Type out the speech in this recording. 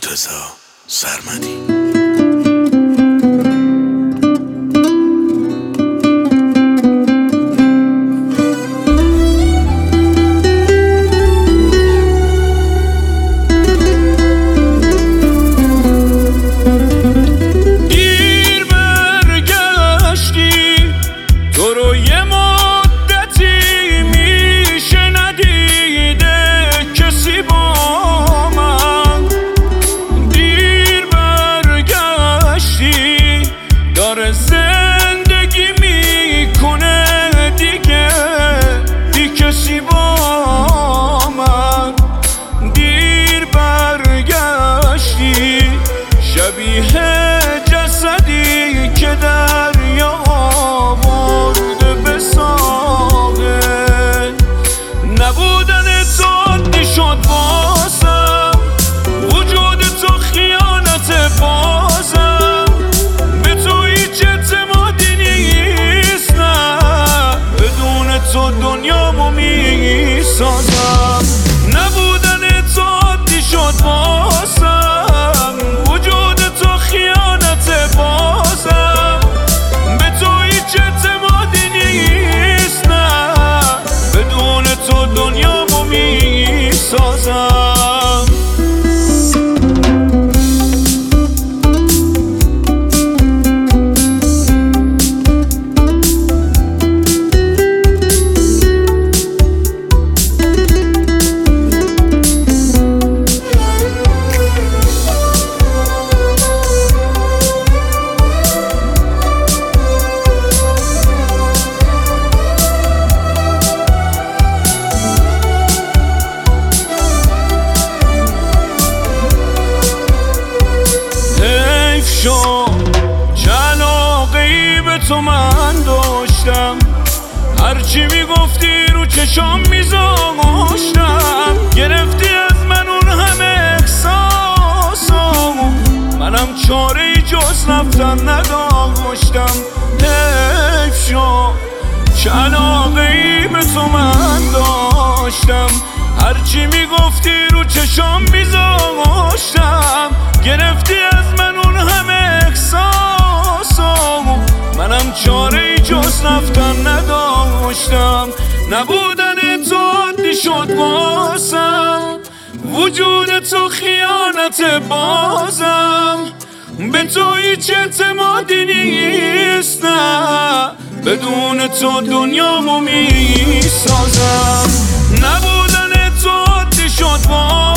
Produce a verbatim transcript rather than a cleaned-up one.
مرتضی سرمدی. زندگی میکنه دیگه دی کسی با من. دیر برگشتی شبیه جسدی که دریا آورده به ساحل. نبودن تو عادی شد واسم، وجود تو خیانت بازم. به تو هیچ اعتمادی نیست، نه بدون تو دنیامو میسازم. نبودن تو عادی شد واسم، وجود تو خیانت بازم. به تو هیچ اعتمادی نیست، نه بدون تو دنیامو میسازم. چه علاقه‌ای به تو من داشتم، هرچی میگفتی رو چشام میذاشتم. گرفتی از من اون همه احساسامو، منم چاره‌ای جز رفتن نداشتم. حیف شد چه علاقه‌ای به تو من داشتم، هرچی میگفتی رو چشام میذاشتم. گرفتی از من اون همه احساسامو، منم چاره‌ای جز رفتن نداشتم. نبودن تو عادی شد واسم، وجود تو خیانت بازم. به تو هیچ اعتمادی نیست، نه بدون تو دنیامو میسازم. نبودن تو عادی شد واسم،